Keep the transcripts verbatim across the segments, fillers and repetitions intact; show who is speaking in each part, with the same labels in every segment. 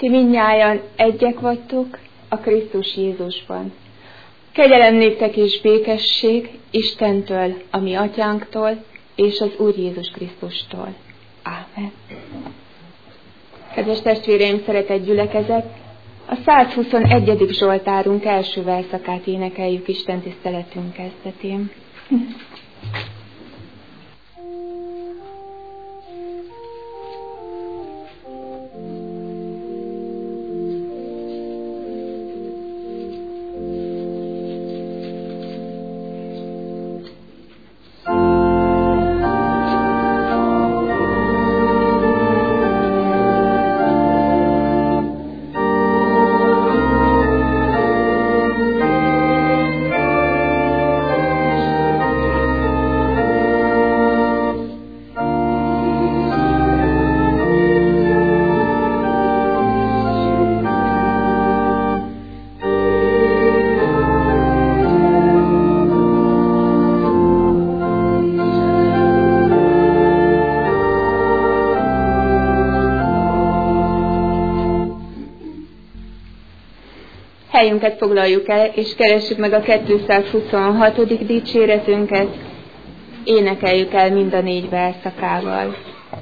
Speaker 1: ti mindnyájan egyek vagytok a Krisztus Jézusban. Kegyelem néktek és békesség Istentől, a mi atyánktól, és az Úr Jézus Krisztustól. Ámen. Kedves testvéreim, szeretett gyülekezet, a száz huszonegyedik Zsoltárunk első verszakát énekeljük Isten tiszteletünk kezdetén. Helyünket foglaljuk el, és keressük meg a kétszázhuszonhatodik dicséretünket, énekeljük el mind a négy verszakával.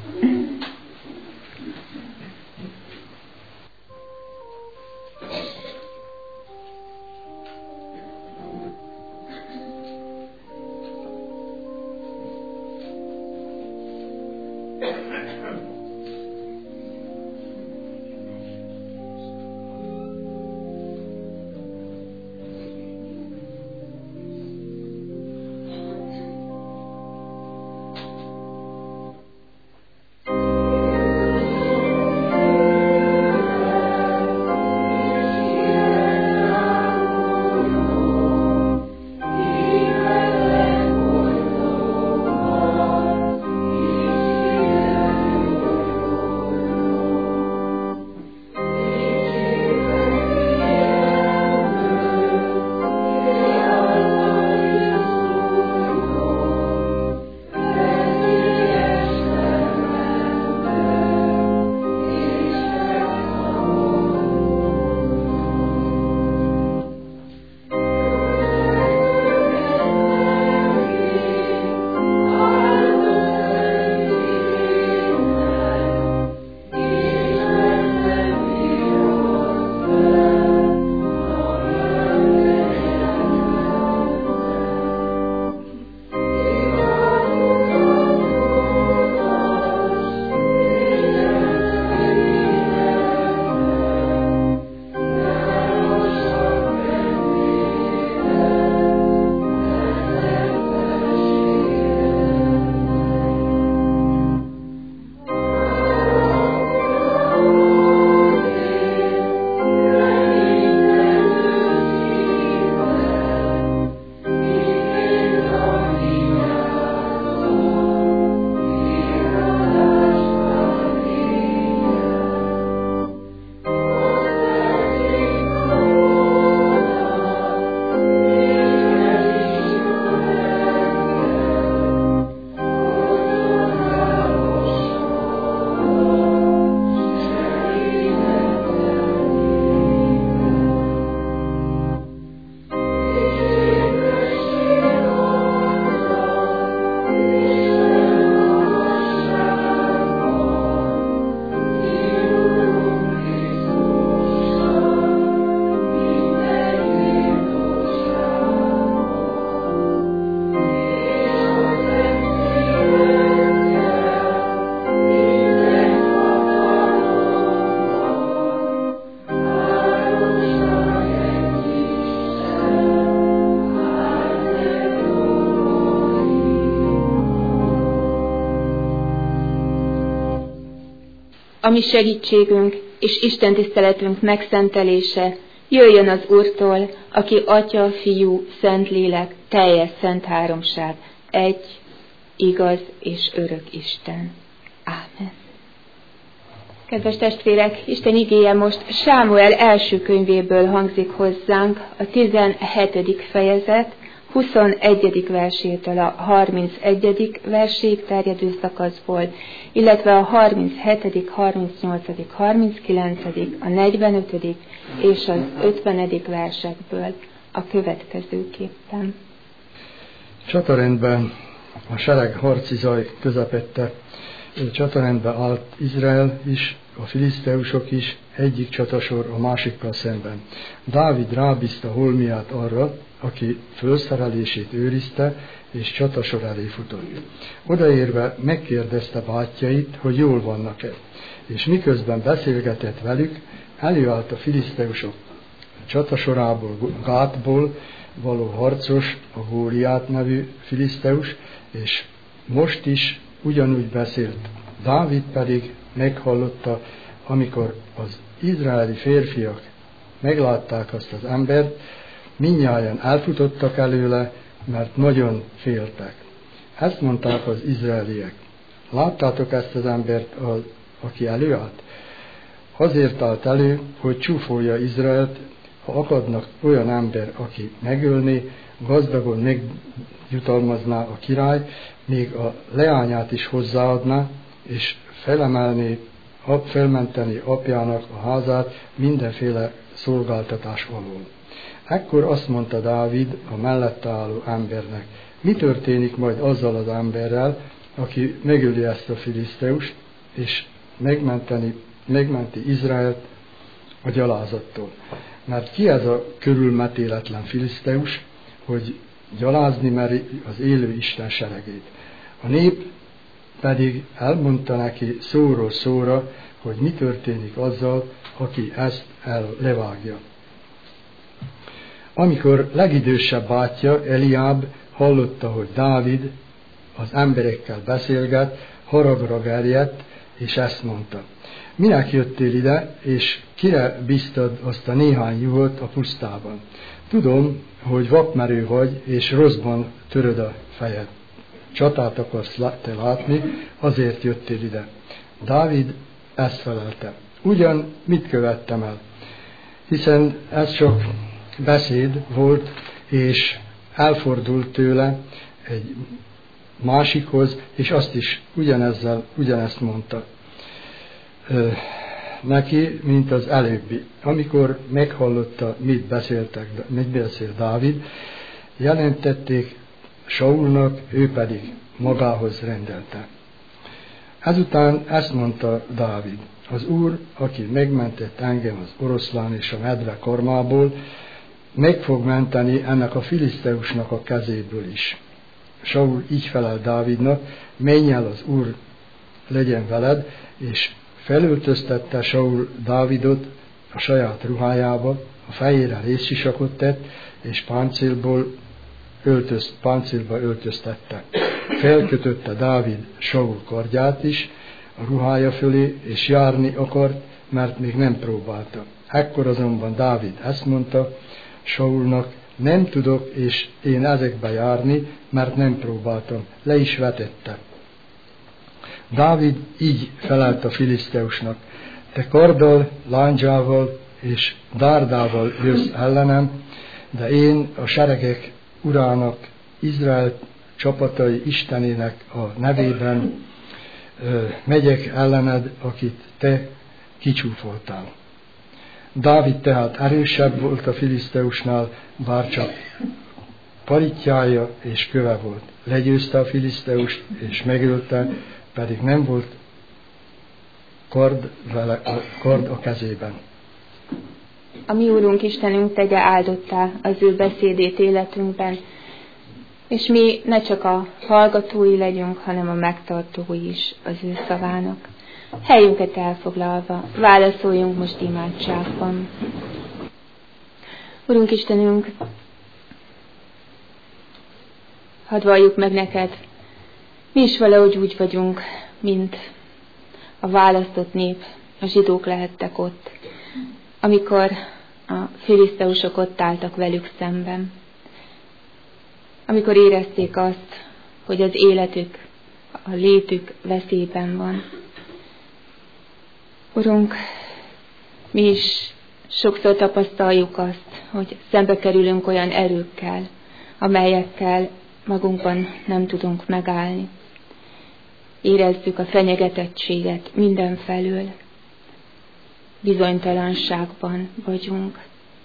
Speaker 1: A mi segítségünk és Isten tiszteletünk megszentelése jöjjön az Úrtól, aki Atya, Fiú, Szentlélek, teljes szent háromság, egy, igaz és örök Isten. Ámen. Kedves testvérek, Isten igéje most Sámuel első könyvéből hangzik hozzánk, a tizenhetedik fejezet, huszonegyedik versétől a harmincegyedik verséig terjedő szakaszból, illetve a harminchetedik, harmincnyolcadik, harminckilencedik, a negyvenötödik és az ötvenedik versekből a következőképpen.
Speaker 2: Csatarendben a sereg harci zaj közepette, csatarendben állt Izrael is, a filiszteusok is, egyik csatasor a másikkal szemben. Dávid rábízta holmiát arra, aki fölszerelését őrizte, és csatasor elé futott. Odaérve megkérdezte bátyjait, hogy jól vannak-e, és miközben beszélgetett velük, előállt a filiszteusok csatasorából, Gátból való harcos, a Góliát nevű filiszteus, és most is ugyanúgy beszélt. Dávid pedig meghallotta, amikor az izraeli férfiak meglátták azt az embert, mindnyájan elfutottak előle, mert nagyon féltek. Ezt mondták az izraeliek. Láttátok ezt az embert, aki előállt? Azért állt elő, hogy csúfolja Izraelt, ha akadnak olyan ember, aki megölné, gazdagon megjutalmazná a király, még a leányát is hozzáadná, és felemelné, felmenteni apjának a házát mindenféle szolgáltatás alól. Ekkor azt mondta Dávid a mellette álló embernek, mi történik majd azzal az emberrel, aki megöli ezt a filiszteust, és megmenteni, megmenti Izraelt a gyalázattól. Mert ki ez a körülmetéletlen filiszteus, hogy gyalázni meri az élő Isten seregét. A nép pedig elmondta neki szóról szóra, hogy mi történik azzal, aki ezt el levágja. Amikor legidősebb bátyja, Eliáb hallotta, hogy Dávid az emberekkel beszélget, haragra gerjedt, és ezt mondta. Minek jöttél ide, és kire bíztad azt a néhány juhot a pusztában? Tudom, hogy vakmerő vagy, és rosszban töröd a fejed. Csatát akarsz te látni, azért jöttél ide. Dávid ezt felelte. Ugyan mit követtem el? Hiszen ez csak beszéd volt, és elfordult tőle egy másikhoz, és azt is ugyanezzel, ugyanezt mondta ö, neki, mint az előbbi. Amikor meghallotta, mit beszéltek, mit beszél Dávid, jelentették Saulnak, ő pedig magához rendelte. Ezután ezt mondta Dávid, az Úr, aki megmentett engem az oroszlán és a medve karmából, meg fog menteni ennek a filiszteusnak a kezéből is. Saul így felel Dávidnak, menj el, az Úr legyen veled, és felöltöztette Saul Dávidot a saját ruhájába, a fejére részsisakot tett, és páncélból öltözt, páncélba öltöztette. Felkötötte Dávid Saul kardját is a ruhája fölé, és járni akart, mert még nem próbálta. Ekkor azonban Dávid ezt mondta Saulnak, nem tudok, és én ezekbe járni, mert nem próbáltam. Le is vetette. Dávid így felelt a filiszteusnak, te karddal, lándzsával és dárdával jössz ellenem, de én a seregek urának, Izrael csapatai Istenének a nevében ö, megyek ellened, akit te kicsúfoltál. Dávid tehát erősebb volt a filiszteusnál, bár csak paritjája és köve volt. Legyőzte a filiszteust és megölte, pedig nem volt kard, vele, a kard a kezében.
Speaker 1: A mi Úrunk Istenünk tegye áldottá az ő beszédét életünkben, és mi ne csak a hallgatói legyünk, hanem a megtartói is az ő szavának. Helyünket elfoglalva, válaszoljunk most imádságban. Urunk Istenünk, hadd valljuk meg neked, mi is valahogy úgy vagyunk, mint a választott nép, a zsidók lehettek ott, amikor a filiszteusok ott álltak velük szemben. Amikor érezték azt, hogy az életük, a létük veszélyben van. Urunk, mi is sokszor tapasztaljuk azt, hogy szembe kerülünk olyan erőkkel, amelyekkel magunkban nem tudunk megállni. Érezzük a fenyegetettséget mindenfelől. Bizonytalanságban vagyunk.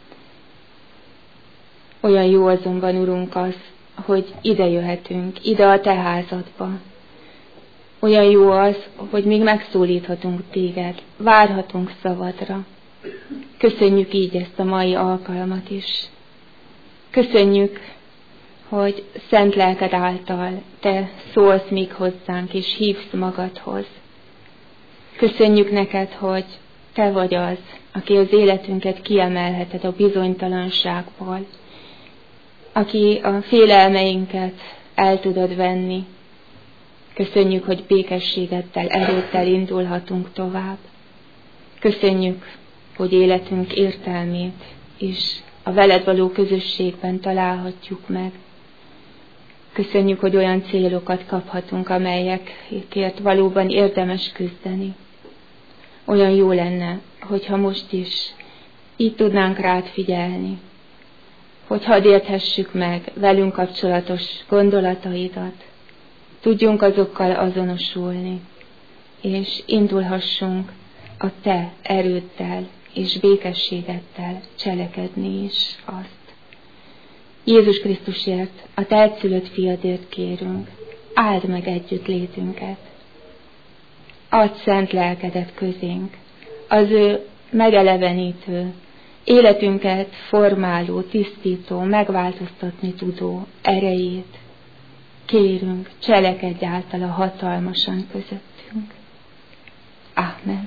Speaker 1: Olyan jó azonban, Urunk, az, hogy ide jöhetünk, ide a Te házadba. Olyan jó az, hogy még megszólíthatunk Téged, várhatunk szavadra. Köszönjük így ezt a mai alkalmat is. Köszönjük, hogy szent lelked által Te szólsz még hozzánk, és hívsz magadhoz. Köszönjük neked, hogy Te vagy az, aki az életünket kiemelheted a bizonytalanságból, aki a félelmeinket el tudod venni. Köszönjük, hogy békességeddel, erőddel indulhatunk tovább. Köszönjük, hogy életünk értelmét is a veled való közösségben találhatjuk meg. Köszönjük, hogy olyan célokat kaphatunk, amelyekért valóban érdemes küzdeni. Olyan jó lenne, hogyha most is így tudnánk rád figyelni, hogy hadd érthessük meg velünk kapcsolatos gondolataidat, tudjunk azokkal azonosulni, és indulhassunk a Te erőddel és békességeddel cselekedni is azt. Jézus Krisztusért, a Te egyszülött fiadért kérünk, áld meg együtt létünket. Adj szent lelkedet közénk, az ő megelevenítő, életünket formáló, tisztító, megváltoztatni tudó erejét. Kérünk, cselekedj általa hatalmasan közöttünk. Ámen.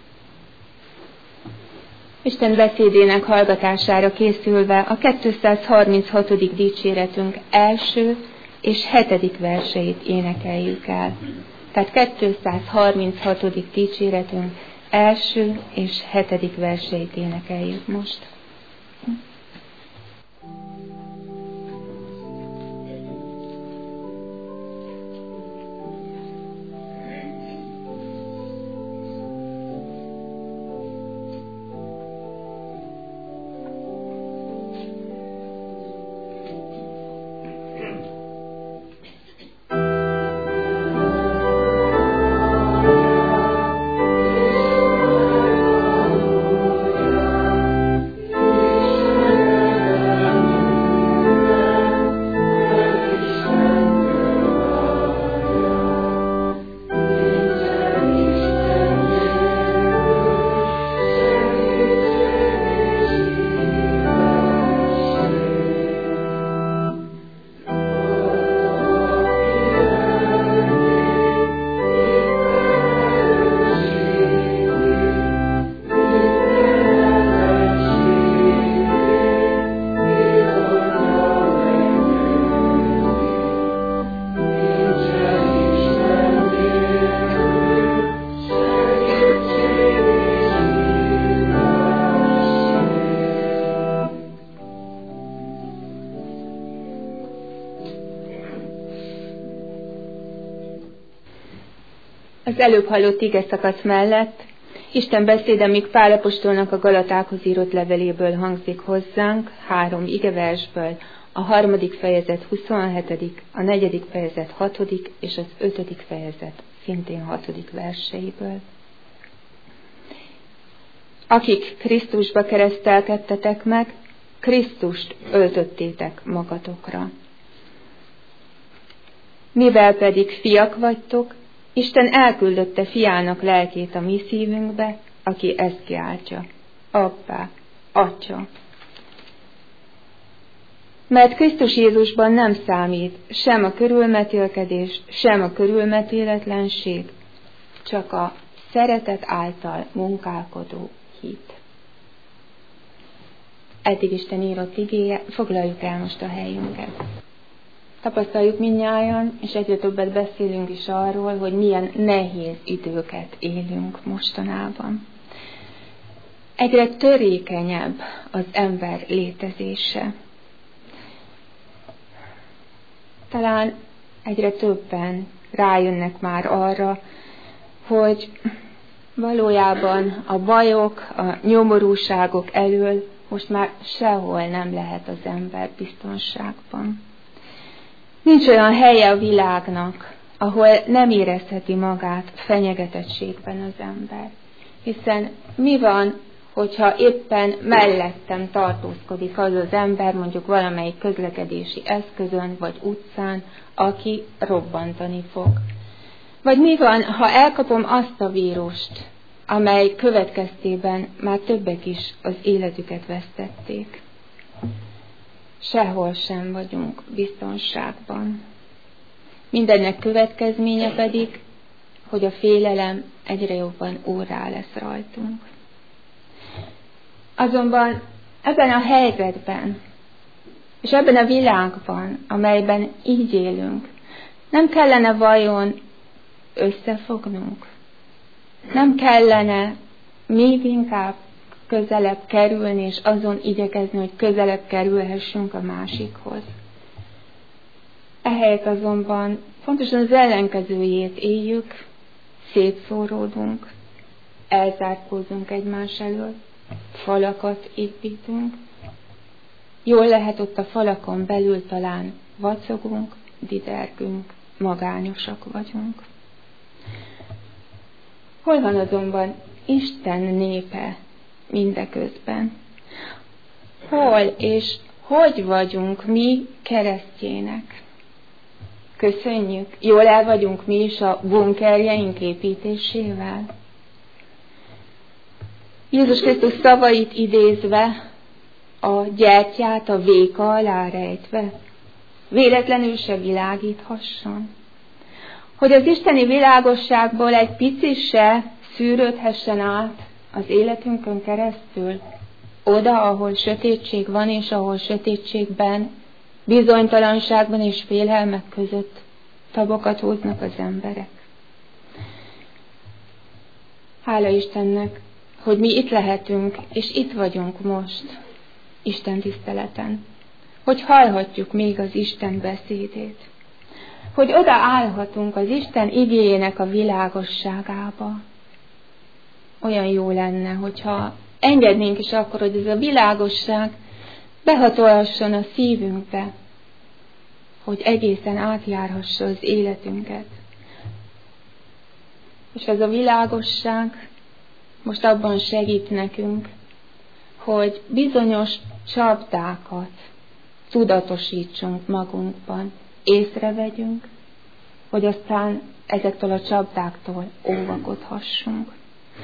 Speaker 1: Isten beszédének hallgatására készülve a kétszázharminchatodik dicséretünk első és hetedik verseit énekeljük el. Tehát kétszázharminchatodik dicséretünk első és hetedik verseit énekeljük most. Az előbb hallott igeszakasz mellett Isten beszéde még Pál apostolnak a Galatákhoz írott leveléből hangzik hozzánk, három igeversből, a harmadik fejezet huszonhetedik, a negyedik fejezet hatodik és az ötödik fejezet szintén hatodik verseiből. Akik Krisztusba keresztelkedtetek meg, Krisztust öltöttétek magatokra. Mivel pedig fiak vagytok, Isten elküldötte fiának lelkét a mi szívünkbe, aki ezt kiáltja. Abbá, Atya. Mert Krisztus Jézusban nem számít sem a körülmetélkedés, sem a körülmetéletlenség, csak a szeretet által munkálkodó hit. Eddig Isten írott igéje, foglaljuk el most a helyünket. Tapasztaljuk mindnyájan, és egyre többet beszélünk is arról, hogy milyen nehéz időket élünk mostanában. Egyre törékenyebb az ember létezése. Talán egyre többen rájönnek már arra, hogy valójában a bajok, a nyomorúságok elől most már sehol nem lehet az ember biztonságban. Nincs olyan helye a világnak, ahol nem érezheti magát fenyegetettségben az ember. Hiszen mi van, hogyha éppen mellettem tartózkodik az az ember, mondjuk valamelyik közlekedési eszközön vagy utcán, aki robbantani fog? Vagy mi van, ha elkapom azt a vírust, amely következtében már többek is az életüket vesztették? Sehol sem vagyunk biztonságban. Mindennek következménye pedig, hogy a félelem egyre jobban órá lesz rajtunk. Azonban ebben a helyzetben, és ebben a világban, amelyben így élünk, nem kellene vajon összefognunk? Nem kellene még inkább közelebb kerülni, és azon igyekezni, hogy közelebb kerülhessünk a másikhoz? Ehelyett azonban fontosan az ellenkezőjét éljük, szétszóródunk, elzárkózunk egymás elől, falakat építünk. Jól lehet, ott a falakon belül talán vacogunk, didergünk, magányosak vagyunk. Hol van azonban Isten népe mindeközben? Hol és hogy vagyunk mi keresztjének? Köszönjük, jól el vagyunk mi is a bunkerjeink építésével? Jézus Krisztus szavait idézve, a gyertyát a véka alá rejtve, véletlenül se világíthasson. Hogy az isteni világosságból egy pici se szűrődhessen át az életünkön keresztül, oda, ahol sötétség van, és ahol sötétségben, bizonytalanságban és félelmek között tabokat hoznak az emberek. Hála Istennek, hogy mi itt lehetünk, és itt vagyunk most, Isten tiszteleten. Hogy hallhatjuk még az Isten beszédét. Hogy odaállhatunk az Isten igéjének a világosságába. Olyan jó lenne, hogyha engednénk is akkor, hogy ez a világosság behatolhasson a szívünkbe, hogy egészen átjárhassa az életünket. És ez a világosság most abban segít nekünk, hogy bizonyos csapdákat tudatosítsunk magunkban, észrevegyünk, hogy aztán ezektől a csapdáktól óvakodhassunk.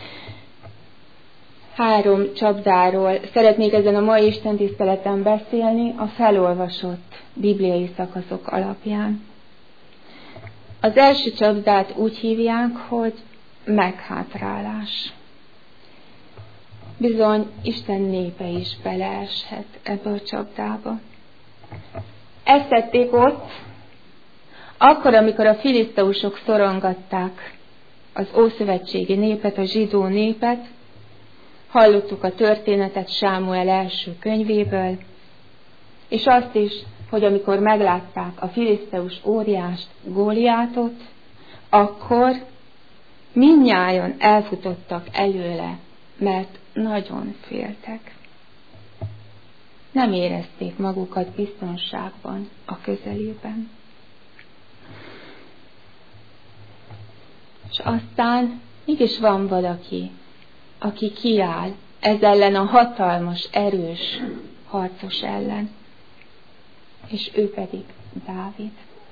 Speaker 1: Három csapdáról szeretnék ezen a mai Isten tiszteleten beszélni a felolvasott bibliai szakaszok alapján. Az első csapdát úgy hívják, hogy meghátrálás. Bizony, Isten népe is beleeshet ebbe a csapdába. Ezt tették ott, akkor, amikor a filiszteusok szorongatták az ószövetségi népet, a zsidó népet. Hallottuk a történetet Sámuel első könyvéből, és azt is, hogy amikor meglátták a filiszteus óriást, Góliátot, akkor mindnyájan elfutottak előle, mert nagyon féltek. Nem érezték magukat biztonságban a közelében. És aztán mégis van valaki, aki kiáll ez ellen a hatalmas, erős harcos ellen, és ő pedig Dávid.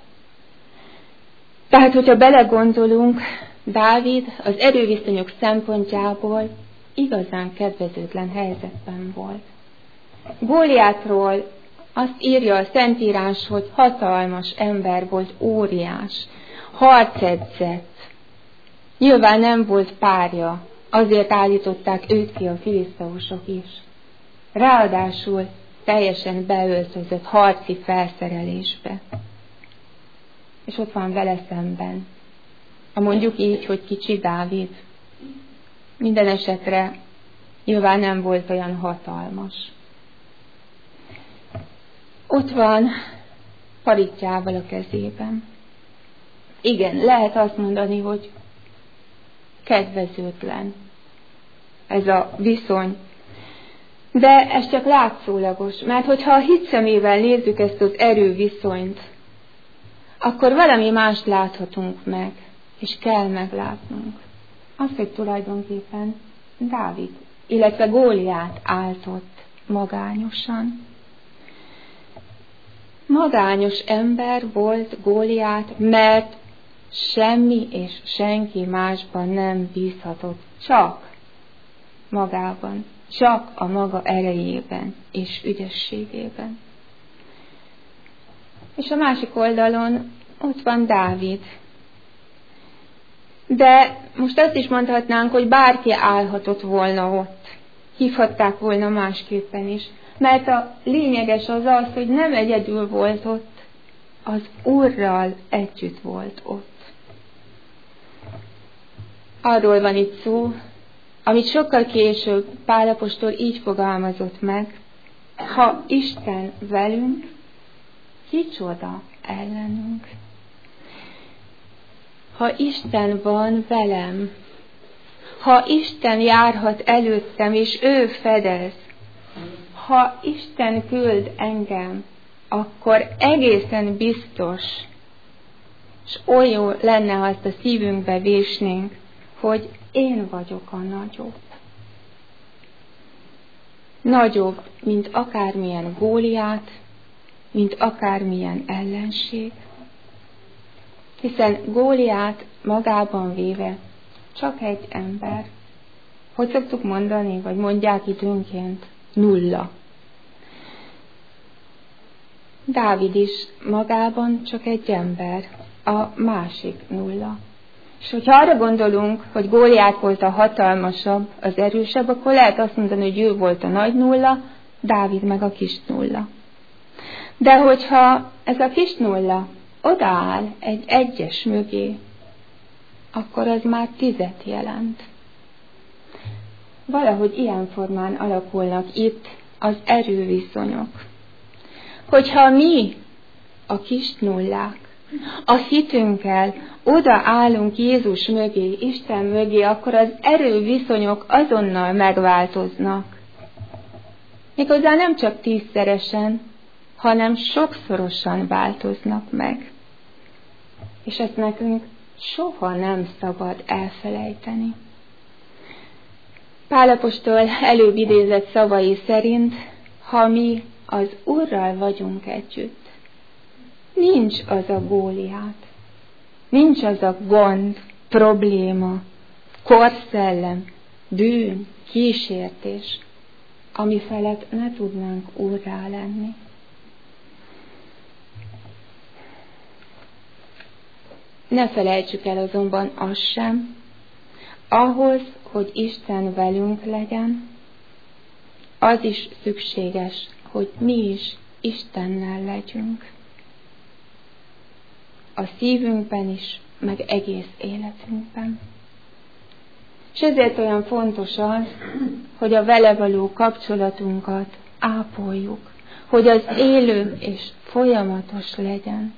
Speaker 1: Tehát, hogyha belegondolunk, Dávid az erőviszonyok szempontjából igazán kedvezőtlen helyzetben volt. Góliátról azt írja a Szentírás, hogy hatalmas ember volt, óriás, harcedzett. Nyilván nem volt párja, azért állították őt ki a filiszteusok is. Ráadásul teljesen beöltözött harci felszerelésbe. És ott van vele szemben, ha mondjuk így, hogy kicsi Dávid. Minden esetre nyilván nem volt olyan hatalmas. Ott van paritjával a kezében. Igen, lehet azt mondani, hogy kedvezőtlen ez a viszony. De ez csak látszólagos, mert hogyha a hit szemével nézzük ezt az erőviszonyt, akkor valami mást láthatunk meg, és kell meglátnunk. Azt, hogy tulajdonképpen Dávid, illetve Góliát áltott magányosan. Magányos ember volt Góliát, mert semmi és senki másban nem bízhatott, csak magában, csak a maga erejében és ügyességében. És a másik oldalon ott van Dávid. De most azt is mondhatnánk, hogy bárki állhatott volna ott. Hívhatták volna másképpen is. Mert a lényeges az az, hogy nem egyedül volt ott, az Úrral együtt volt ott. Arról van itt szó, amit sokkal később Pál apostol így fogalmazott meg: ha Isten velünk, kicsoda ellenünk. Ha Isten van velem, ha Isten járhat előttem, és ő fedez, ha Isten küld engem, akkor egészen biztos, és olyan jó lenne, ha azt a szívünkbe vésnénk, hogy én vagyok a nagyobb. Nagyobb, mint akármilyen Góliát, mint akármilyen ellenség. Hiszen Góliát magában véve csak egy ember. Hogy szoktuk mondani, vagy mondják időnként? Nulla. Dávid is magában csak egy ember, a másik nulla. És hogyha arra gondolunk, hogy Góliát volt a hatalmasabb, az erősebb, akkor lehet azt mondani, hogy ő volt a nagy nulla, Dávid meg a kis nulla. De hogyha ez a kis nulla odaáll egy egyes mögé, akkor az már tízet jelent. Valahogy ilyen formán alakulnak itt az erőviszonyok. Hogyha mi, a kis nullák, a hitünkkel odaállunk Jézus mögé, Isten mögé, akkor az erőviszonyok azonnal megváltoznak. Méghozzá nem csak tízszeresen, hanem sokszorosan változnak meg. És ezt nekünk soha nem szabad elfelejteni. Pál apostol előbb idézett szavai szerint, ha mi az Úrral vagyunk együtt, nincs az a Góliát, nincs az a gond, probléma, korszellem, bűn, kísértés, ami felett ne tudnánk úrrá lenni. Ne felejtsük el azonban azt sem, ahhoz, hogy Isten velünk legyen, az is szükséges, hogy mi is Istennel legyünk. A szívünkben is, meg egész életünkben. És ezért olyan fontos az, hogy a vele való kapcsolatunkat ápoljuk, hogy az élő és folyamatos legyen.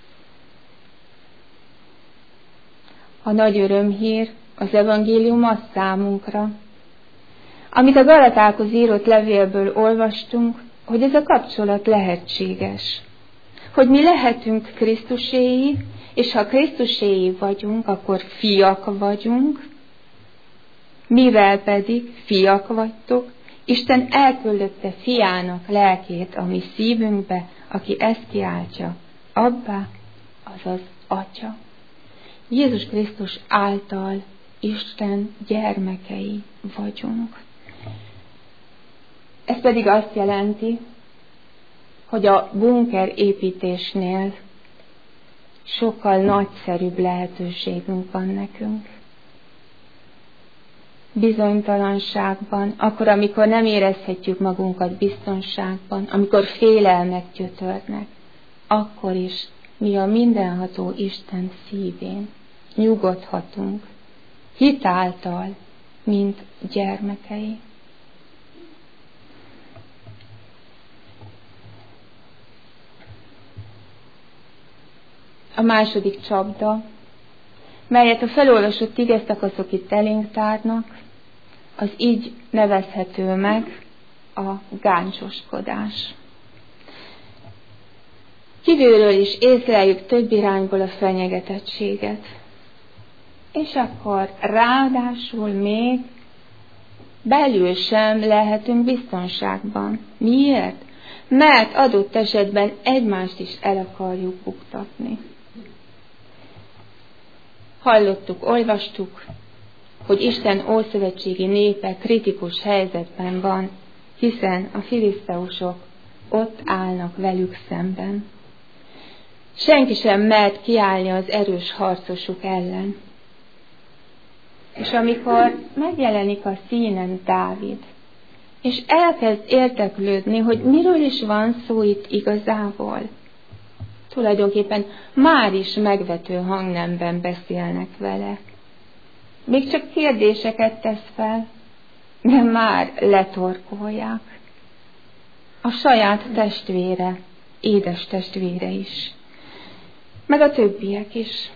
Speaker 1: A nagy örömhír, az evangélium az számunkra, amit a Galatákhoz írott levélből olvastunk, hogy ez a kapcsolat lehetséges. Hogy mi lehetünk Krisztuséi, és ha Krisztuséi vagyunk, akkor fiak vagyunk, mivel pedig fiak vagytok, Isten elküldötte fiának lelkét a mi szívünkbe, aki ezt kiáltja, Abbá, azaz Atya. Jézus Krisztus által Isten gyermekei vagyunk. Ez pedig azt jelenti, hogy a bunker építésnél sokkal nagyszerűbb lehetőségünk van nekünk. Bizonytalanságban, akkor, amikor nem érezhetjük magunkat biztonságban, amikor félelmek gyötörnek, akkor is mi a mindenható Isten szívén nyugodhatunk, hitáltal, mint gyermekei. A második csapda, melyet a felolvasott igeszakaszok itt elénk tárnak, az így nevezhető meg a gáncsoskodás. Kívülről is észleljük több irányból a fenyegetettséget. És akkor ráadásul még belül sem lehetünk biztonságban. Miért? Mert adott esetben egymást is el akarjuk buktatni. Hallottuk, olvastuk, hogy Isten ószövetségi népe kritikus helyzetben van, hiszen a filiszteusok ott állnak velük szemben. Senki sem mert kiállni az erős harcosuk ellen. És amikor megjelenik a színen Dávid, és elkezd érdeklődni, hogy miről is van szó itt igazából, tulajdonképpen már is megvető hangnemben beszélnek vele. Még csak kérdéseket tesz fel, de már letorkolják. A saját testvére, édes testvére is, meg a többiek is.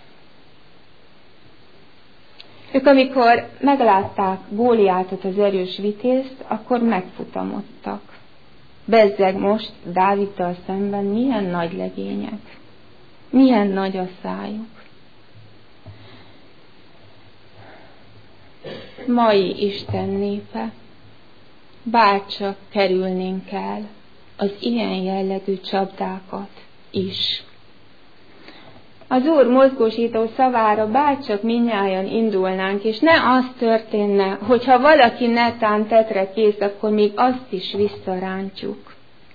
Speaker 1: Ők amikor meglátták Góliátot, az erős vitézt, akkor megfutamodtak. Bezzeg most Dáviddal szemben milyen nagy legények, milyen nagy a szájuk. Mai Isten népe, bárcsak kerülnénk el az ilyen jellegű csapdákat is. Az Úr mozgósító szavára bárcsak mindnyájan indulnánk, és ne az történne, hogyha valaki netán tetre kész, akkor még azt is visszarántjuk.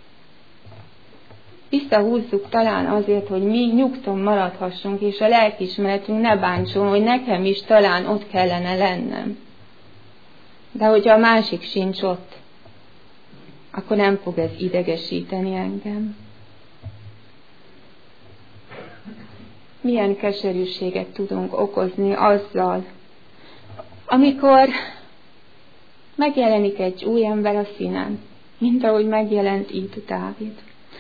Speaker 1: Visszahúzzuk talán azért, hogy mi nyugton maradhassunk, és a lelkiismeretünk ne bántson, hogy nekem is talán ott kellene lennem. De hogyha a másik sincs ott, akkor nem fog ez idegesíteni engem. Milyen keserűséget tudunk okozni azzal, amikor megjelenik egy új ember a színen, mint ahogy megjelent itt Dávid.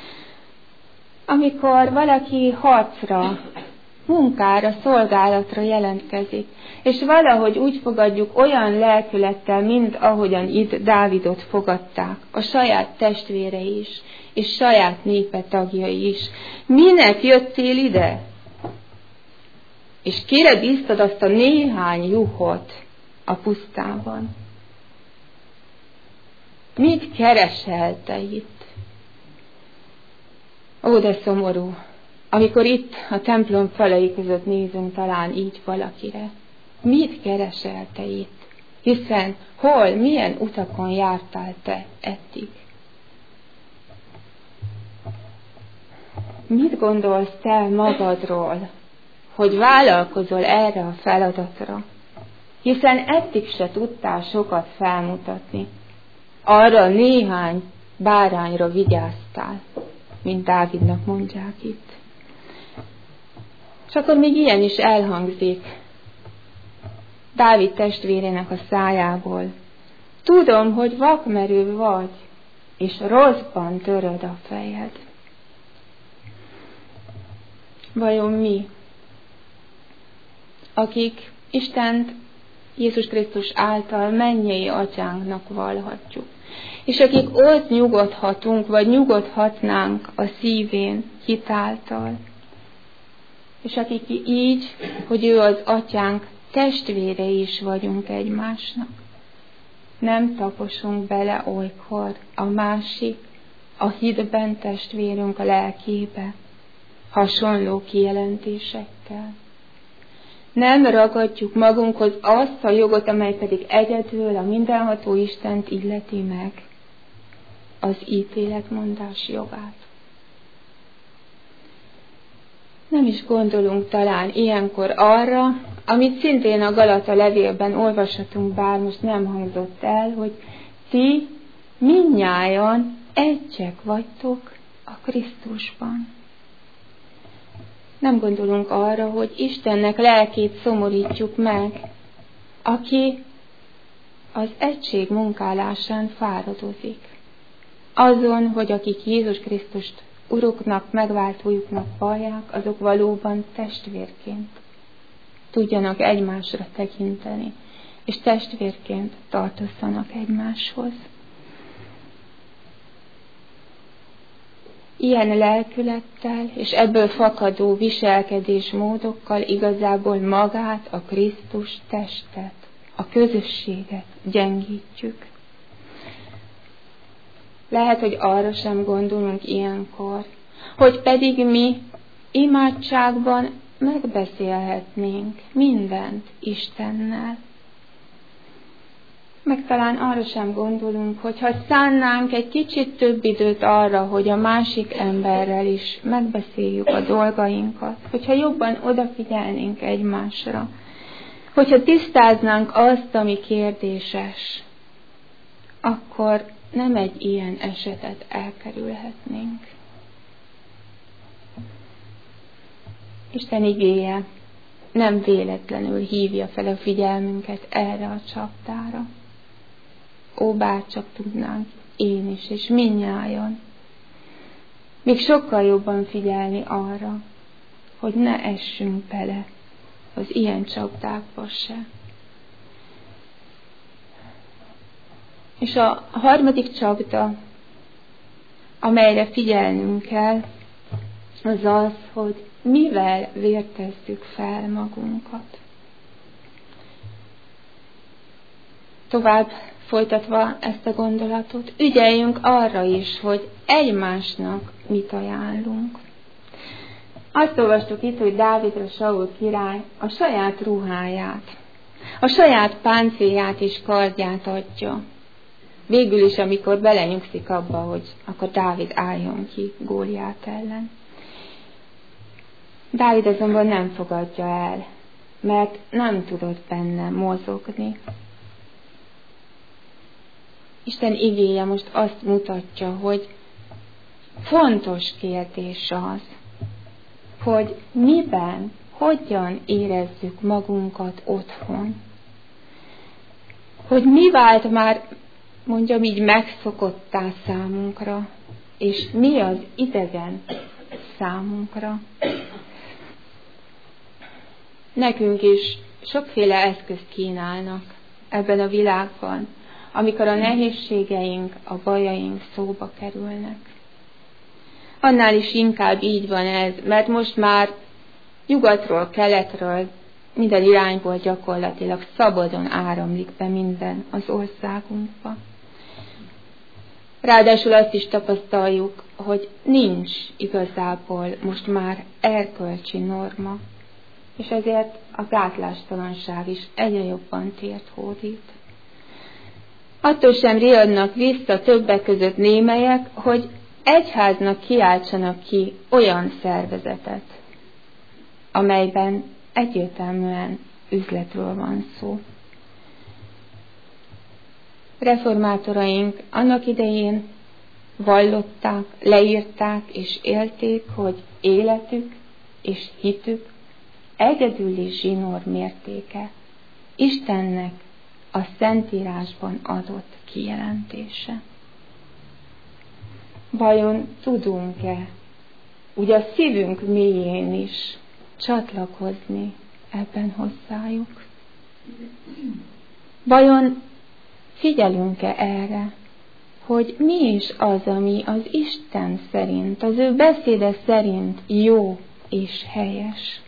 Speaker 1: Amikor valaki harcra, munkára, szolgálatra jelentkezik, és valahogy úgy fogadjuk olyan lelkülettel, mint ahogyan itt Dávidot fogadták, a saját testvére is, és saját népe tagjai is. Minek jöttél ide? És kire bíztad azt a néhány juhot a pusztában? Mit keresel te itt? Ó, de szomorú, amikor itt a templom falai között nézünk talán így valakire. Mit keresel te itt? Hiszen hol, milyen utakon jártál te eddig? Mit gondolsz te magadról, hogy vállalkozol erre a feladatra? Hiszen eddig se tudtál sokat felmutatni. Arra néhány bárányra vigyáztál, mint Dávidnak mondják itt. És akkor még ilyen is elhangzik Dávid testvérének a szájából. Tudom, hogy vakmerő vagy, és rosszban töröd a fejed. Vajon mi, akik Istent Jézus Krisztus által mennyei atyánknak vallhatjuk, és akik ott nyugodhatunk, vagy nyugodhatnánk a szívén hitáltal, és akik így, hogy ő az atyánk, testvérei is vagyunk egymásnak. Nem taposunk bele olykor a másik, a hitben testvérünk a lelkébe, hasonló kijelentésekkel. Nem ragadjuk magunkhoz azt a jogot, amely pedig egyedül a mindenható Istent illeti meg, az ítéletmondás jogát. Nem is gondolunk talán ilyenkor arra, amit szintén a Galata levélben olvashatunk, bár most nem hangzott el, hogy ti mindnyájan egyek vagytok a Krisztusban. Nem gondolunk arra, hogy Istennek lelkét szomorítjuk meg, aki az egység munkálásán fáradozik. Azon, hogy akik Jézus Krisztust Uruknak, megváltójuknak vallják, azok valóban testvérként tudjanak egymásra tekinteni, és testvérként tartozzanak egymáshoz. Ilyen lelkülettel és ebből fakadó viselkedésmódokkal igazából magát, a Krisztus testet, a közösséget gyengítjük. Lehet, hogy arra sem gondolunk ilyenkor, hogy pedig mi imádságban megbeszélhetnénk mindent Istennel. Meg talán arra sem gondolunk, hogy ha szánnánk egy kicsit több időt arra, hogy a másik emberrel is megbeszéljük a dolgainkat, hogyha jobban odafigyelnénk egymásra, hogyha tisztáznánk azt, ami kérdéses, akkor nem egy ilyen esetet elkerülhetnénk. Isten igéje nem véletlenül hívja fel a figyelmünket erre a csapdára. Ó, bárcsak tudnánk én is, és mindnyájan, még sokkal jobban figyelni arra, hogy ne essünk bele az ilyen csapdákba se. És a harmadik csapda, amelyre figyelnünk kell, az az, hogy mivel vértezzük fel magunkat. Tovább folytatva ezt a gondolatot, ügyeljünk arra is, hogy egymásnak mit ajánlunk. Azt olvastuk itt, hogy Dávidra Saul király a saját ruháját, a saját páncélját és kardját adja. Végül is, amikor belenyugszik abba, hogy akkor Dávid álljon ki Góliát ellen. Dávid azonban nem fogadja el, mert nem tudott benne mozogni. Isten igéje most azt mutatja, hogy fontos kérdés az, hogy miben, hogyan érezzük magunkat otthon. Hogy mi vált már, mondjam így, megszokottá számunkra, és mi az idegen számunkra. Nekünk is sokféle eszközt kínálnak ebben a világban, amikor a nehézségeink, a bajaink szóba kerülnek. Annál is inkább így van ez, mert most már nyugatról, keletről, minden irányból gyakorlatilag szabadon áramlik be minden az országunkba. Ráadásul azt is tapasztaljuk, hogy nincs igazából most már erkölcsi norma, és ezért a gátlástalanság is egyre jobban tért hódít. Attól sem riadnak vissza többek között némelyek, hogy egyháznak kiáltsanak ki olyan szervezetet, amelyben egyértelműen üzletről van szó. Reformátoraink annak idején vallották, leírták és élték, hogy életük és hitük egyedüli zsinór mértéke Istennek a Szentírásban adott kijelentése. Vajon tudunk-e, ugye a szívünk mélyén is csatlakozni ebben hozzájuk? Vajon figyelünk-e erre, hogy mi is az, ami az Isten szerint, az ő beszéde szerint jó és helyes?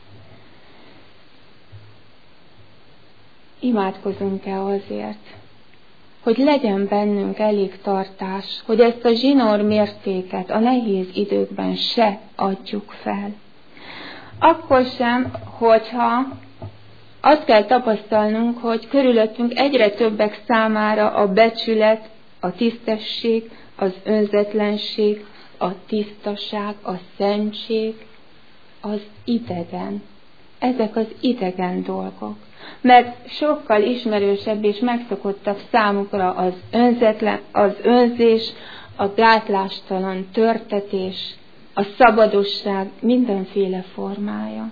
Speaker 1: Imádkozunk-e azért, hogy legyen bennünk elég tartás, hogy ezt a zsinór mértéket a nehéz időkben se adjuk fel. Akkor sem, hogyha azt kell tapasztalnunk, hogy körülöttünk egyre többek számára a becsület, a tisztesség, az önzetlenség, a tisztaság, a szentség, az idegen. Ezek az idegen dolgok. Mert sokkal ismerősebb és megszokottabb számukra az önzetlen, az önzés, a gátlástalan törtetés, a szabadosság mindenféle formája.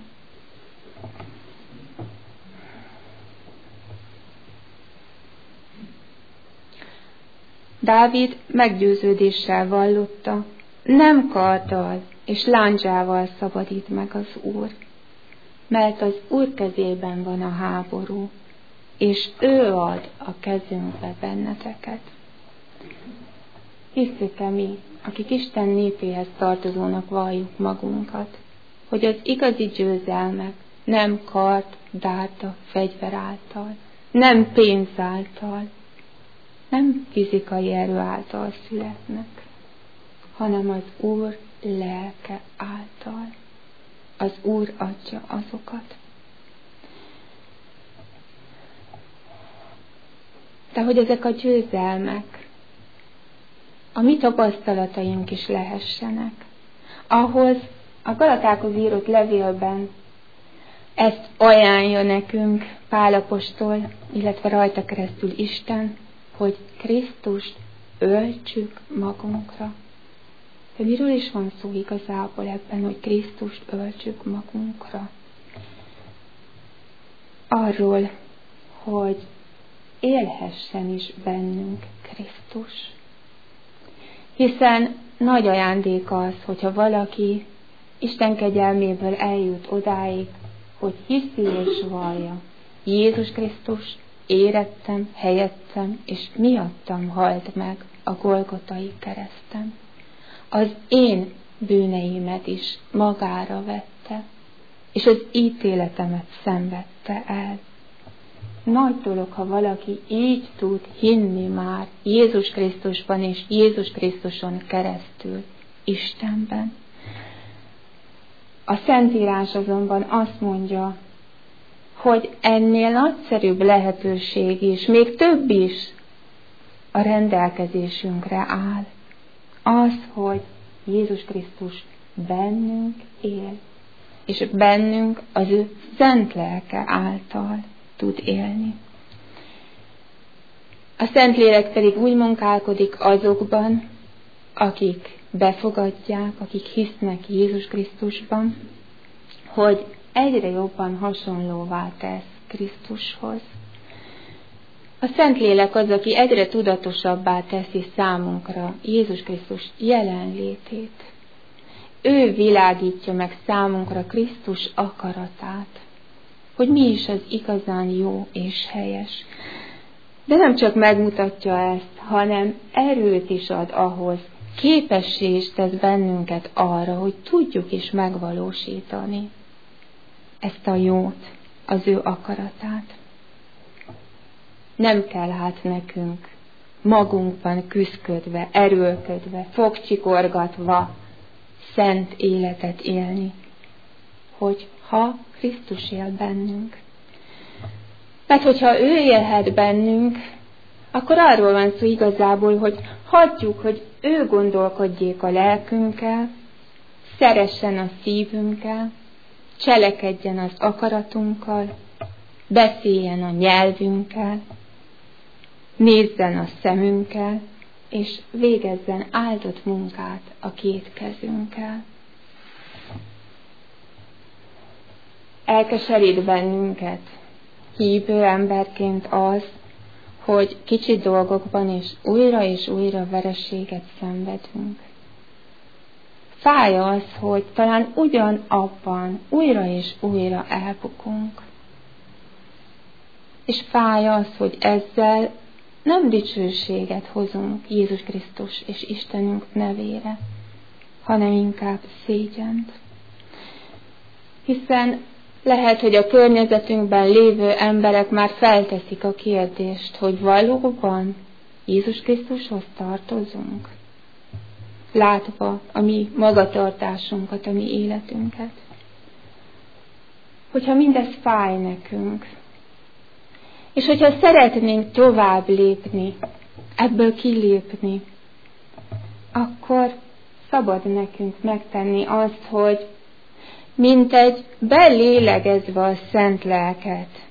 Speaker 1: Dávid meggyőződéssel vallotta, nem karddal és lándzsával szabadít meg az Úr, mert az Úr kezében van a háború, és ő ad a kezünkbe benneteket. hisszük-e mi, akik Isten népéhez tartozónak valljuk magunkat, hogy az igazi győzelmek nem kard, dárda, fegyver által, nem pénz által, nem fizikai erő által születnek, hanem az Úr lelke által. Az Úr adja azokat. De hogy ezek a győzelmek a mi tapasztalataink is lehessenek, ahhoz a Galatákhoz írott levélben ezt ajánlja nekünk Pál apostol, illetve rajta keresztül Isten, hogy Krisztust öltsük magunkra. De miről is van szó igazából ebben, hogy Krisztust öltsük magunkra? Arról, hogy élhessen is bennünk Krisztus. Hiszen nagy ajándék az, hogyha valaki Isten kegyelméből eljut odáig, hogy hiszi és vallja. Jézus Krisztus érettem, helyettem és miattam halt meg a Golgotai kereszten. Az én bűneimet is magára vette, és az ítéletemet szenvedte el. Nagy dolog, ha valaki így tud hinni már Jézus Krisztusban és Jézus Krisztuson keresztül Istenben. A Szentírás azonban azt mondja, hogy ennél nagyszerűbb lehetőség is, még több is a rendelkezésünkre áll. Az, hogy Jézus Krisztus bennünk él, és bennünk az ő szent lelke által tud élni. A Szentlélek pedig úgy munkálkodik azokban, akik befogadják, akik hisznek Jézus Krisztusban, hogy egyre jobban hasonlóvá tesz Krisztushoz. A Szentlélek az, aki egyre tudatosabbá teszi számunkra Jézus Krisztus jelenlétét. Ő világítja meg számunkra Krisztus akaratát, hogy mi is az igazán jó és helyes. De nem csak megmutatja ezt, hanem erőt is ad ahhoz, képessé is tesz bennünket arra, hogy tudjuk is megvalósítani ezt a jót, az ő akaratát. Nem kell hát nekünk magunkban küszködve, erőlködve, fogcsikorgatva szent életet élni, hogy ha Krisztus él bennünk. Mert hogyha ő élhet bennünk, akkor arról van szó igazából, hogy hagyjuk, hogy ő gondolkodjék a lelkünkkel, szeressen a szívünkkel, cselekedjen az akaratunkkal, beszéljen a nyelvünkkel, nézzen a szemünkkel, és végezzen áldott munkát a két kezünkkel. Elkeserít bennünket hívő emberként az, hogy kicsi dolgokban is újra és újra vereséget szenvedünk. Fáj az, hogy talán ugyanabban újra és újra elbukunk. És fáj az, hogy ezzel nem dicsőséget hozunk Jézus Krisztus és Istenünk nevére, hanem inkább szégyent. Hiszen lehet, hogy a környezetünkben lévő emberek már felteszik a kérdést, hogy valóban Jézus Krisztushoz tartozunk, látva a mi magatartásunkat, a mi életünket. Hogyha mindez fáj nekünk, és hogyha szeretnénk tovább lépni, ebből kilépni, akkor szabad nekünk megtenni azt, hogy mint egy belélegezve a szent lelket,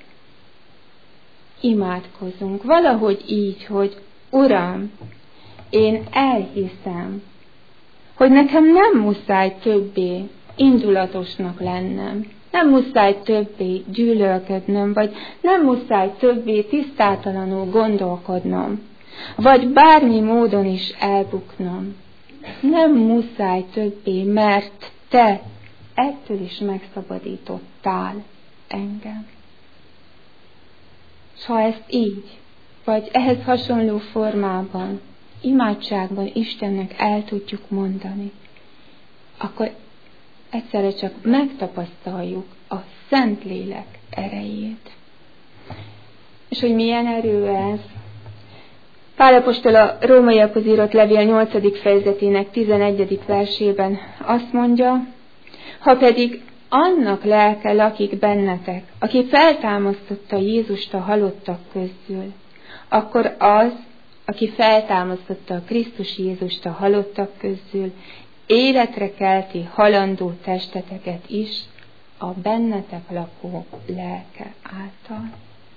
Speaker 1: imádkozunk. Valahogy így, hogy Uram, én elhiszem, hogy nekem nem muszáj többé indulatosnak lennem, nem muszáj többé gyűlölködnöm, vagy nem muszáj többé tisztátalanul gondolkodnom, vagy bármi módon is elbuknom. Nem muszáj többé, mert Te ettől is megszabadítottál engem. S ha ezt így, vagy ehhez hasonló formában imádságban Istennek el tudjuk mondani, akkor egyszerre csak megtapasztaljuk a Szentlélek erejét. És hogy milyen erő ez? Pál apostol a Rómaiakhoz írott levél nyolcadik fejezetének tizenegyedik versében azt mondja, ha pedig annak lelke lakik bennetek, aki feltámasztotta Jézust a halottak közül, akkor az, aki feltámasztotta a Krisztus Jézust a halottak közül, életre kelti halandó testeteket is a bennetek lakó lelke által.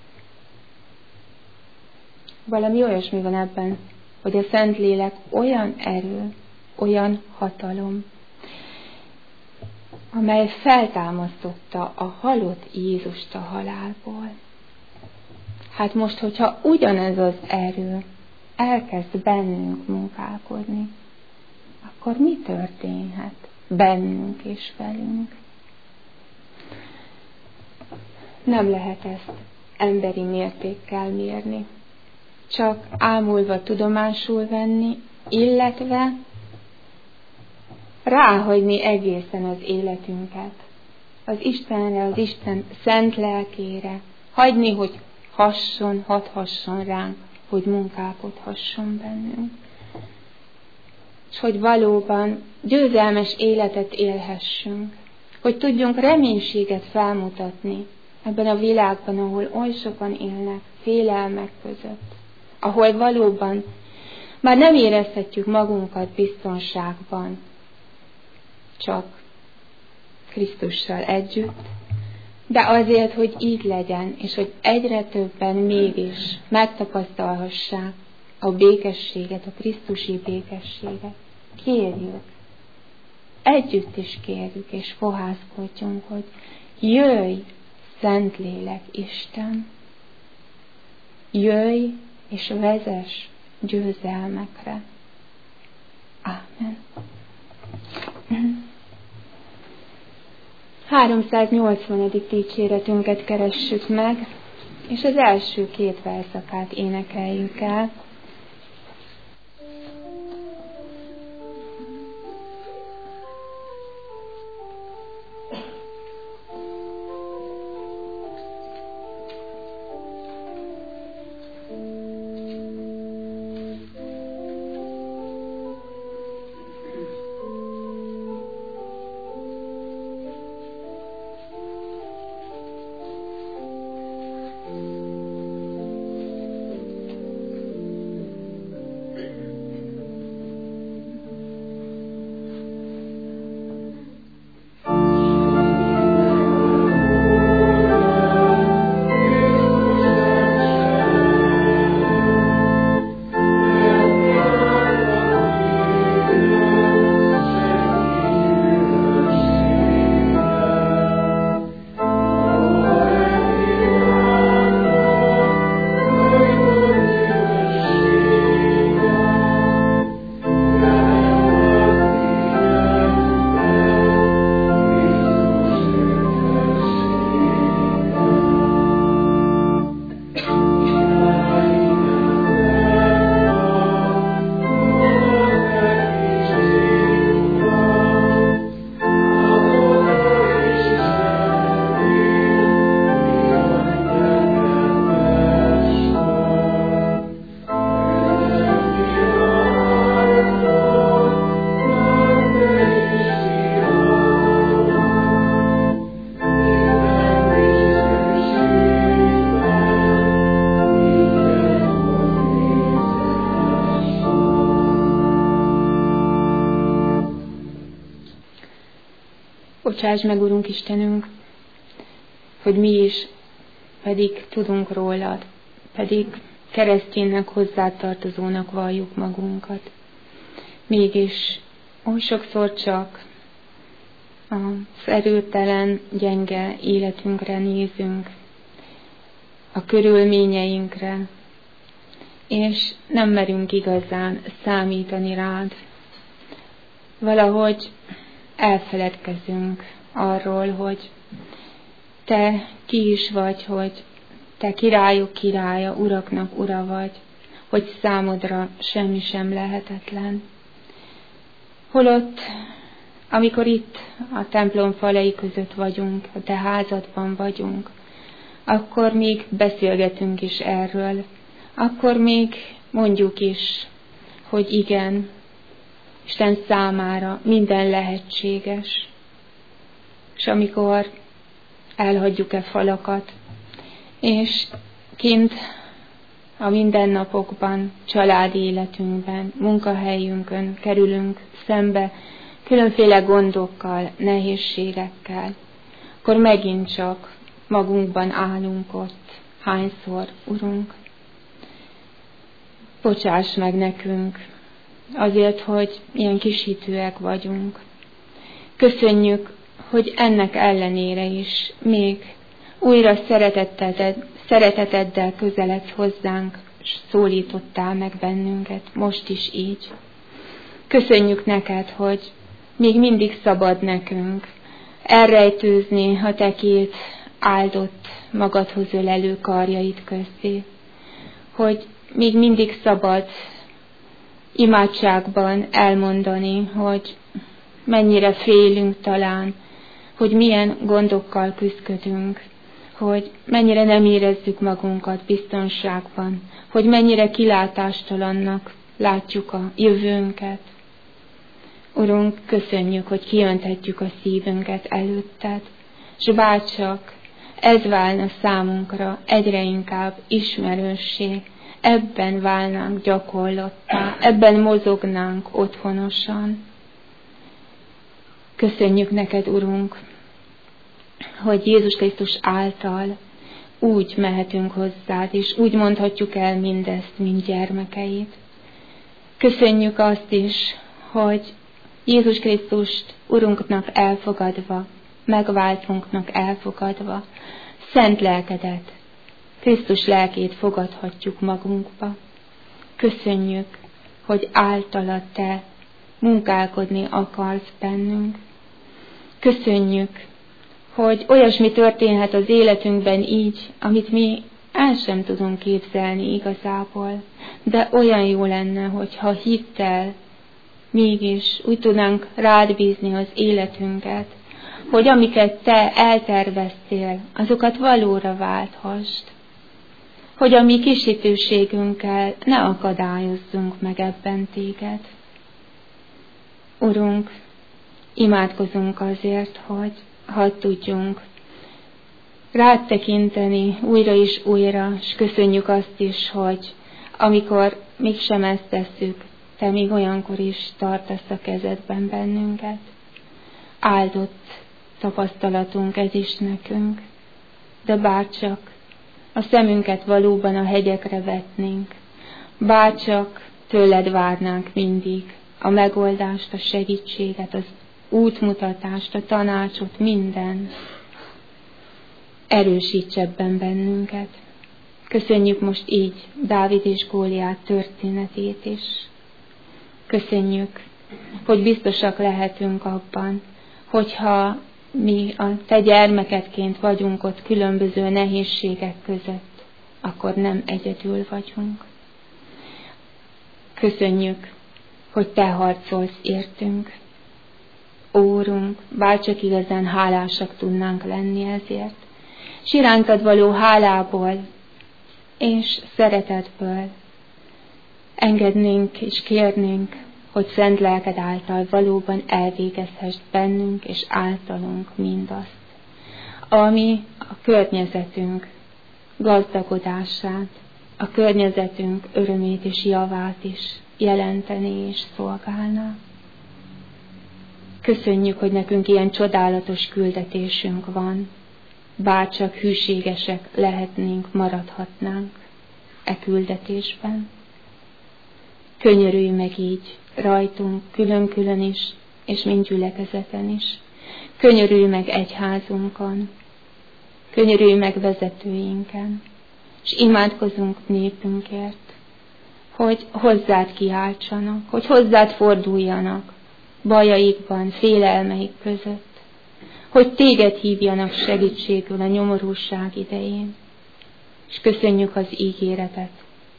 Speaker 1: Valami olyasmi van ebben, hogy a Szentlélek olyan erő, olyan hatalom, amely feltámasztotta a halott Jézust a halálból. Hát most, hogyha ugyanez az erő elkezd bennünk munkálkodni, akkor mi történhet bennünk és velünk? Nem lehet ezt emberi mértékkel mérni, csak ámulva tudomásul venni, illetve ráhagyni egészen az életünket az Istenre, az Isten szent lelkére, hagyni, hogy hasson, hadhasson ránk, hogy munkálkodhasson bennünk. És hogy valóban győzelmes életet élhessünk, hogy tudjunk reménységet felmutatni ebben a világban, ahol oly sokan élnek félelmek között, ahol valóban már nem érezhetjük magunkat biztonságban, csak Krisztussal együtt, de azért, hogy így legyen, és hogy egyre többen mégis megtapasztalhassák a békességet, a krisztusi békességet. Kérjük, együtt is kérjük, és fohászkodjunk, hogy jöjj, Szentlélek Isten, jöjj és vezess győzelmekre. Ámen. háromszáznyolcvanadik dicséretünket keressük meg, és az első két verszakát énekeljük el. Bocsáss meg, Urunk Istenünk, hogy mi is pedig tudunk rólad, pedig kereszténynek, hozzátartozónak valljuk magunkat. Mégis oly sokszor csak az erőtelen, gyenge életünkre nézünk, a körülményeinkre, és nem merünk igazán számítani rád. Valahogy elfeledkezünk arról, hogy te ki is vagy, hogy te királyok királya, uraknak ura vagy, hogy számodra semmi sem lehetetlen. Holott, amikor itt a templom falai között vagyunk, a te házadban vagyunk, akkor még beszélgetünk is erről, akkor még mondjuk is, hogy igen, Isten számára minden lehetséges. És amikor elhagyjuk-e falakat, és kint a mindennapokban, családi életünkben, munkahelyünkön kerülünk szembe különféle gondokkal, nehézségekkel, akkor megint csak magunkban állunk ott. Hányszor, Urunk, bocsáss meg nekünk, azért, hogy ilyen kishitűek vagyunk. Köszönjük, hogy ennek ellenére is még újra szereteteddel, szereteteddel közeledsz hozzánk, és szólítottál meg bennünket, most is így. Köszönjük neked, hogy még mindig szabad nekünk elrejtőzni a te két áldott, magadhoz ölelő karjaid közé, hogy még mindig szabad imádságban elmondani, hogy mennyire félünk talán, hogy milyen gondokkal küzdködünk, hogy mennyire nem érezzük magunkat biztonságban, hogy mennyire kilátástalannak látjuk a jövőnket. Urunk, köszönjük, hogy kijönthetjük a szívünket előtted, és bárcsak ez válna számunkra egyre inkább ismerőssé, ebben válnánk gyakorlattá, ebben mozognánk otthonosan. Köszönjük neked, Urunk, hogy Jézus Krisztus által úgy mehetünk hozzád, és úgy mondhatjuk el mindezt, mint gyermekeid. Köszönjük azt is, hogy Jézus Krisztust Urunknak elfogadva, megváltunknak elfogadva, szent lelkedet, Krisztus lelkét fogadhatjuk magunkba. Köszönjük, hogy általad te munkálkodni akarsz bennünk. Köszönjük, hogy olyasmi történhet az életünkben így, amit mi el sem tudunk képzelni igazából, de olyan jó lenne, hogyha hittel mégis úgy tudnánk rád bízni az életünket, hogy amiket te elterveztél, azokat valóra válthast, hogy a mi kisítőségünkkel ne akadályozzunk meg ebben téged. Urunk, imádkozunk azért, hogy hadd tudjunk rád tekinteni újra és újra, és köszönjük azt is, hogy amikor mégsem ezt tesszük, te még olyankor is tartasz a kezedben bennünket. Áldott tapasztalatunk ez is nekünk, de bárcsak a szemünket valóban a hegyekre vetnénk, bárcsak tőled várnánk mindig a megoldást, a segítséget, az útmutatást, a tanácsot, minden. Erősíts ebben bennünket. Köszönjük most így Dávid és Góliát történetét is. Köszönjük, hogy biztosak lehetünk abban, hogyha mi a te gyermeketként vagyunk ott különböző nehézségek között, akkor nem egyedül vagyunk. Köszönjük, hogy te harcolsz értünk. Ó, Urunk, bárcsak igazán hálásak tudnánk lenni ezért, s irántad való hálából és szeretetből engednénk és kérnénk, hogy szent lelked által valóban elvégezhess bennünk és általunk mindazt, ami a környezetünk gazdagodását, a környezetünk örömét és javát is jelenteni és szolgálna. Köszönjük, hogy nekünk ilyen csodálatos küldetésünk van, bárcsak hűségesek lehetnénk, maradhatnánk e küldetésben. Könyörülj meg így rajtunk külön-külön is, és mind gyülekezeten is. Könyörülj meg egyházunkon, könyörülj meg vezetőinken, és imádkozunk népünkért, hogy hozzád kiáltsanak, hogy hozzád forduljanak bajaikban, félelmeik között, hogy téged hívjanak segítségül a nyomorúság idején. És köszönjük az ígéretet,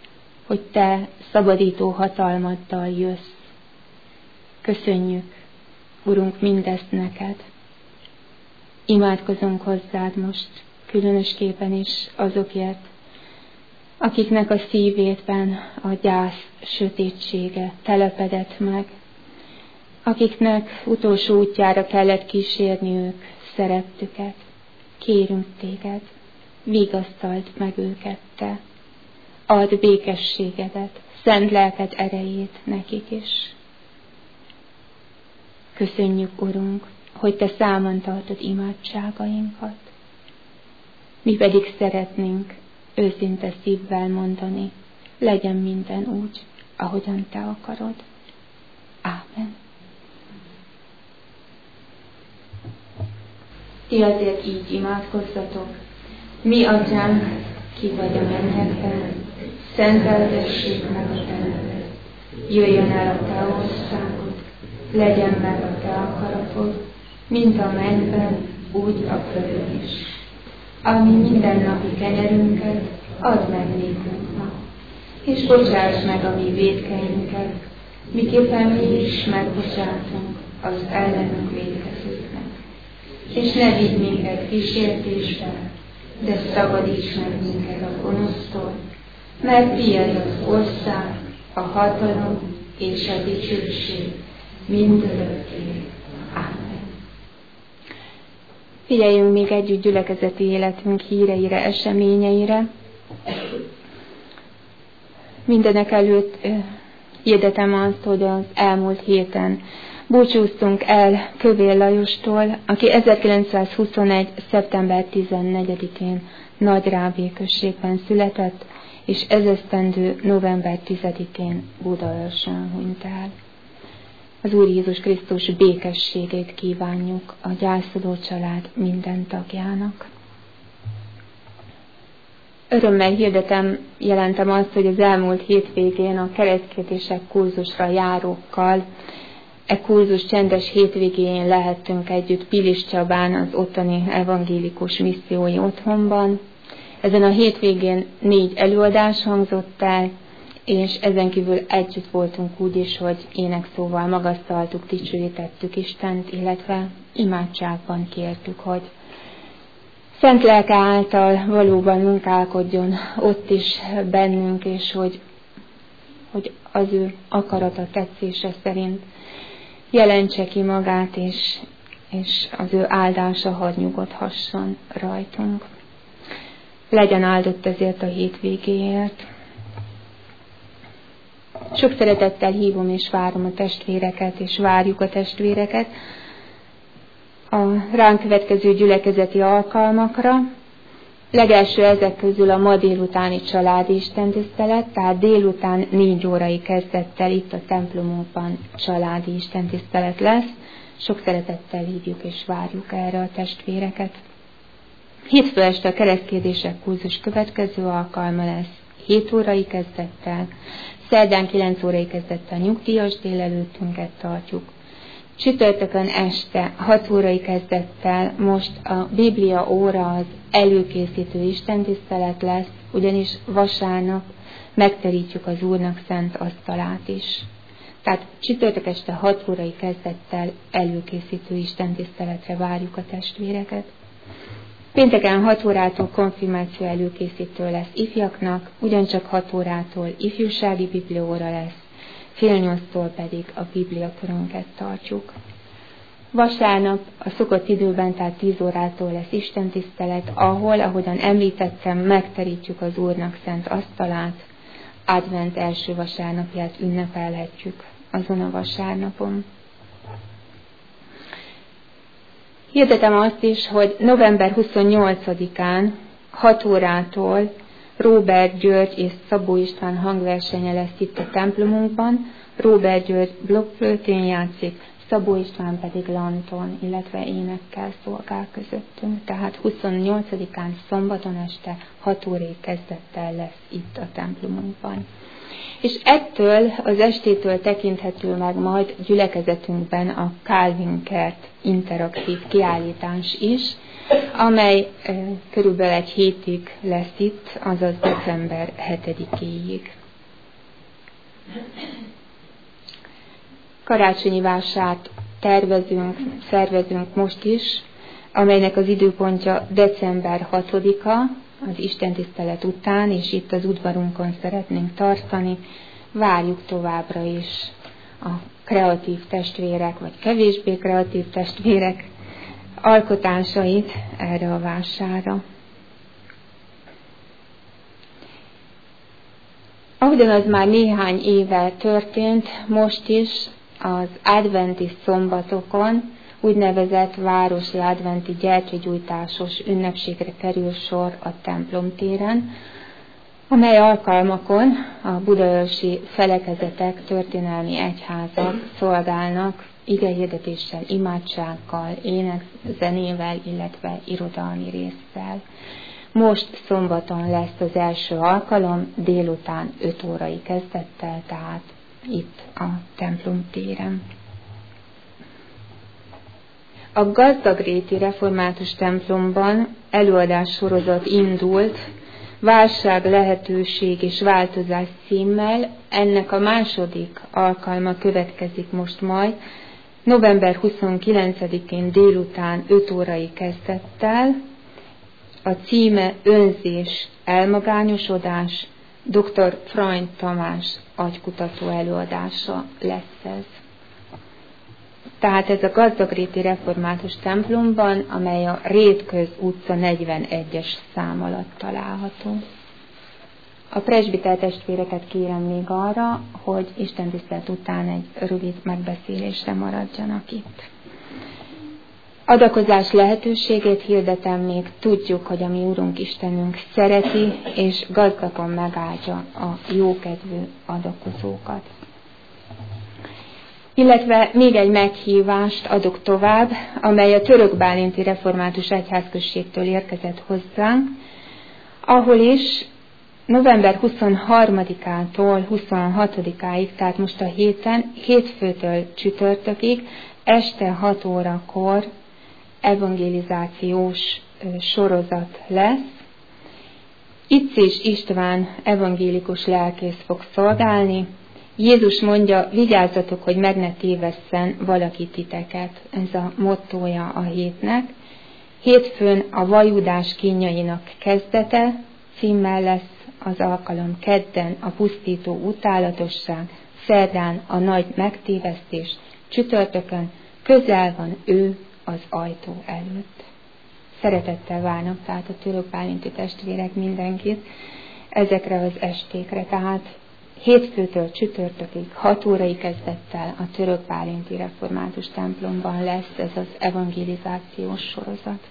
Speaker 1: hogy Te szabadító hatalmaddal jössz. Köszönjük, Urunk, mindezt neked. Imádkozunk hozzád most, különösképpen is azokért, akiknek a szívétben a gyász sötétsége telepedett meg, akiknek utolsó útjára kellett kísérniük szerettüket. Kérünk téged, vigasztald meg őket te, add békességedet, szent lelked erejét nekik is. Köszönjük, Urunk, hogy te számon tartod imádságainkat. Mi pedig szeretnénk őszinte szívvel mondani, legyen minden úgy, ahogyan te akarod. Ámen. Ti azért így imádkozzatok: mi atyánk, ki vagy a mennyekben, szenteltessék meg a te neved. Jöjjön el a te országod, legyen meg a te akaratod, mint a mennyben, úgy a földön is. Ami mindennapi kenyerünket, add meg nékünk ma, és bocsáss meg a mi vétkeinket, miképpen mi is megbocsátunk az ellenünk vétkezőknek. És ne vigy minket kísértésbe, de szabadíts meg minket a gonosztól, mert tiéd az ország, a hatalom és a dicsőség mindörökké. Ámen. Figyeljünk még együtt gyülekezeti életünk híreire, eseményeire. Mindenek előtt hirdetem azt, hogy az elmúlt héten búcsúztunk el Kövér Lajostól, aki ezerkilencszázhuszonegy. szeptember tizennegyedikén Nagyrábé községben született, és ezesztendő november tizedikén Budaörsön hunyt el. Az Úr Jézus Krisztus békességét kívánjuk a gyászoló család minden tagjának. Örömmel hirdetem, jelentem azt, hogy az elmúlt hétvégén a keresztkedések kurzusra járókkal e kurzus csendes hétvégén lehettünk együtt Pilis Csabán, az ottani evangélikus missziói otthonban. Ezen a hétvégén négy előadás hangzott el, és ezen kívül együtt voltunk úgy is, hogy énekszóval magasztaltuk, dicsőítettük Istent, illetve imádságban kértük, hogy szent lelke által valóban munkálkodjon ott is bennünk, és hogy, hogy az ő akarata, tetszése szerint jelentse ki magát, és, és az ő áldása hadd nyugodhasson rajtunk. Legyen áldott ezért a hétvégéért. Sok szeretettel hívom és várom a testvéreket, és várjuk a testvéreket a ránk következő gyülekezeti alkalmakra. Legelső ezek közül a ma délutáni családi istentisztelet, tehát délután négy órai kezdettel itt a templomunkban családi istentisztelet lesz. Sok szeretettel hívjuk és várjuk erre a testvéreket. Hétfő este a keresztkérdések kurzus következő alkalma lesz, hét órai kezdettel. Szerdán kilenc órai kezdettel nyugdíjas délelőttünket tartjuk. Csütörtökön este hat órai kezdettel most a Biblia óra, az előkészítő istentisztelet lesz, ugyanis vasárnap megterítjük az Úrnak szent asztalát is. Tehát csütörtök este hat órai kezdettel előkészítő istentiszteletre várjuk a testvéreket. Pénteken hat órától konfirmáció előkészítő lesz ifjaknak, ugyancsak hat órától ifjúsági bibliaóra lesz, fél nyolctól pedig a bibliakörünket tartjuk. Vasárnap a szokott időben, tehát tíz órától lesz istentisztelet, ahol, ahogyan említettem, megterítjük az Úrnak szent asztalát, advent első vasárnapját ünnepelhetjük azon a vasárnapon. Hirdetem azt is, hogy november huszonnyolcadikán hat órától Róbert György és Szabó István hangversenye lesz itt a templomunkban. Róbert György blokkflötén játszik, Szabó István pedig lanton, illetve énekkel szolgál közöttünk. Tehát huszonnyolcadikán szombaton este hat órai kezdettel lesz itt a templomunkban. És ettől az estétől tekinthető meg majd gyülekezetünkben a Calvin Kert interaktív kiállítás is, amely e, körülbelül egy hétig lesz itt, azaz december hetedikéig. Karácsonyi vásárt tervezünk, szervezünk most is, amelynek az időpontja december hatodika, az istentisztelet után, és itt az udvarunkon szeretnénk tartani. Várjuk továbbra is a kreatív testvérek, vagy kevésbé kreatív testvérek alkotásait erre a vásárra. Ahogyan az már néhány éve történt, most is az adventi szombatokon úgynevezett városi adventi gyertyagyújtásos ünnepségre kerül sor a templom téren, amely alkalmakon a budaörsi felekezetek, történelmi egyházak szolgálnak igehirdetéssel, imádsággal, énekzenével, illetve irodalmi résszel. Most szombaton lesz az első alkalom, délután öt órai kezdettel, tehát itt a templom téren. A Gazdagréti Református templomban előadás sorozat indult, Válság, lehetőség és változás címmel. Ennek a második alkalma következik most majd, november huszonkilencedikén délután öt órai kezdettel. A címe Önzés, elmagányosodás, dr. Freund Tamás agykutató előadása lesz ez. Tehát ez a Gazdagréti Református templomban, amely a Rétköz utca negyvenegyes szám alatt található. A presbiter testvéreket kérem még arra, hogy istentisztelet után egy rövid megbeszélésre maradjanak itt. Adakozás lehetőségét hirdetem még, tudjuk, hogy a mi Úrunk Istenünk szereti és gazdagon megáldja a jókedvű adakozókat. Illetve még egy meghívást adok tovább, amely a Törökbálinti Református Egyházközségtől érkezett hozzánk, ahol is november huszonharmadikától huszonhatodikáig, tehát most a héten, hétfőtől csütörtökig, este hat órakor evangelizációs sorozat lesz. Icés István evangélikus lelkész fog szolgálni. Jézus mondja, vigyázzatok, hogy meg ne tévesszen valaki titeket. Ez a mottója a hétnek. Hétfőn a vajudás kínjainak kezdete címmel lesz az alkalom, kedden a pusztító utálatosság, szerdán a nagy megtévesztés, csütörtökön közel van ő az ajtó előtt. Szeretettel várnak tehát a törökbálinti testvérek mindenkit ezekre az estékre, tehát hétfőtől csütörtökig, hat órai kezdettel a Törökbálinti Református templomban lesz ez az evangelizációs sorozat.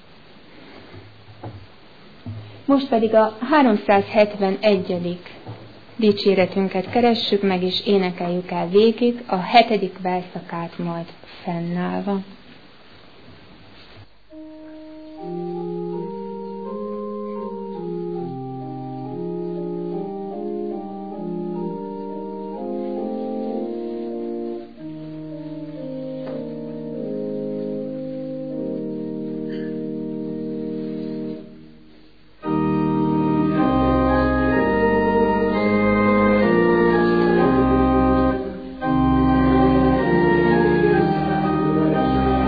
Speaker 1: Most pedig a háromszázhetvenegyedik dicséretünket keressük meg, és énekeljük el végig, a hetedik verszakát majd fennállva.
Speaker 3: Thank you.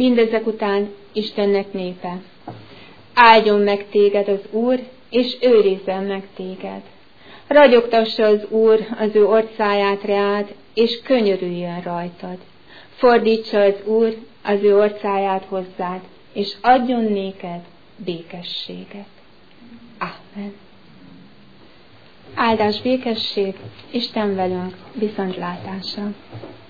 Speaker 1: mindezek után Istennek népe. Áldjon meg téged az Úr, és őrizzen meg téged. Ragyogtassa az Úr az ő orcáját reád, és könyörüljön rajtad. Fordítsa az Úr az ő orcáját hozzád, és adjon néked békességet. Amen. Áldás, békesség, Isten velünk, viszontlátásra.